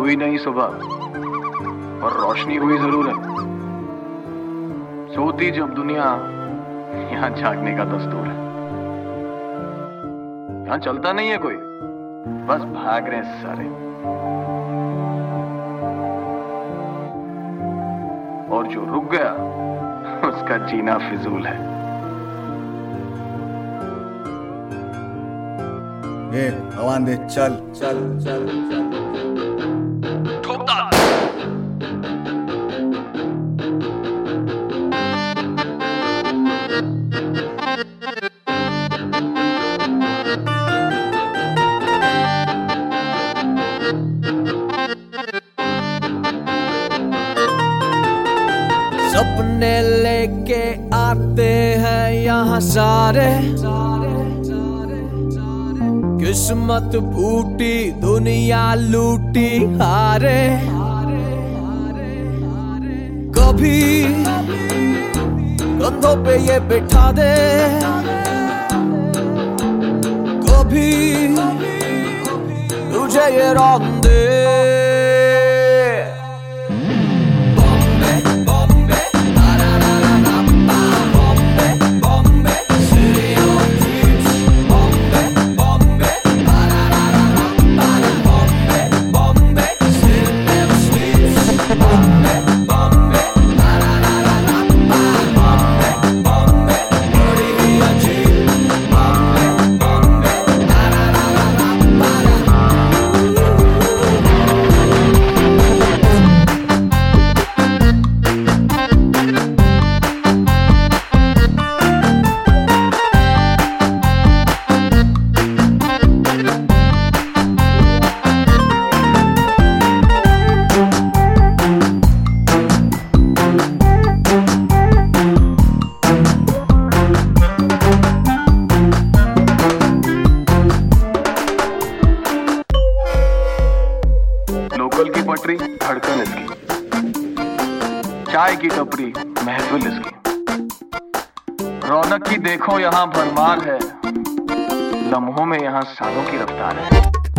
हुई नहीं सुबह और रोशनी हुई जरूर है। सोती जब दुनिया यहाँ जागने का दस्तूर है। यहाँ चलता नहीं है कोई, बस भाग रहे हैं सारे। और जो रुक गया उसका जीना फिजूल है। ए आवाज दे, चल चल चल चल ठोकता सपने लेके आते हैं यहाँ सारे, किस्मत फूटी दुनिया लूटी हारे। कभी कंधों पे ये बिठा दे, कभी तुझे ये रौंदे। लोकल की पटरी धड़कन इसकी, चाय की टपरी महफिल इसकी। रौनक की देखो यहाँ भरमार है, लम्हों में यहाँ सालों की रफ्तार है।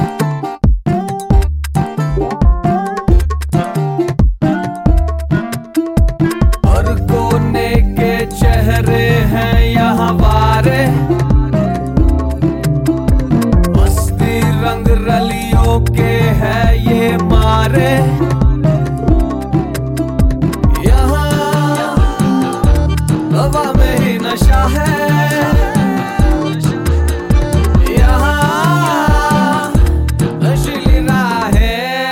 हर कोने के चेहरे हैं यहाँ वारे, मस्ती रंग रलियों के है ये मारे। यहाँ हवा में ही नशा है, यहाँ नशीली राहें।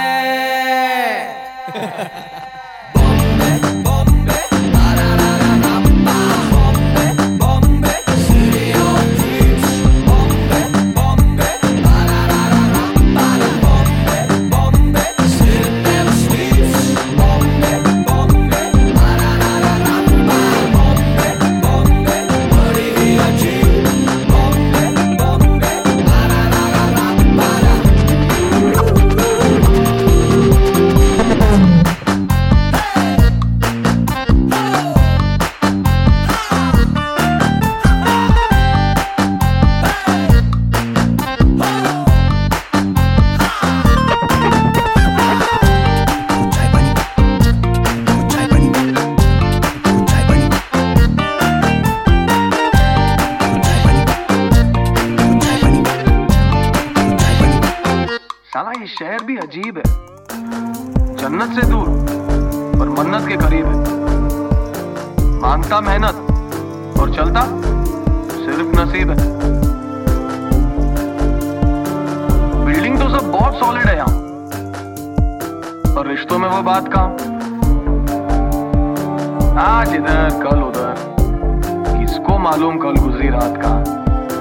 साला ये शहर भी अजीब है, जन्नत से दूर और मन्नत के करीब है। मांगता मेहनत और चलता सिर्फ नसीब है। बिल्डिंग तो सब बहुत सॉलिड है यहाँ, और रिश्तों में वो बात कहाँ। आज इधर कल उधर, किसको मालूम कल गुजरी रात कहाँ।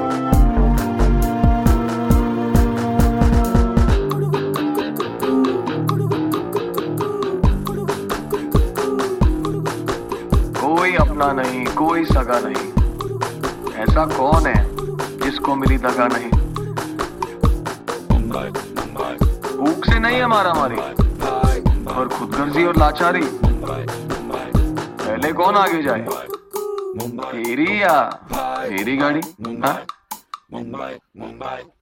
कोई अपना नहीं, कोई सगा नहीं, ऐसा कौन है जिसको मिली दगा नहीं। भूख से नहीं है मारा मारी, और खुदगर्जी और लाचारी। पहले कौन आगे जाए, तेरी या तेरी गाड़ी। हाँ?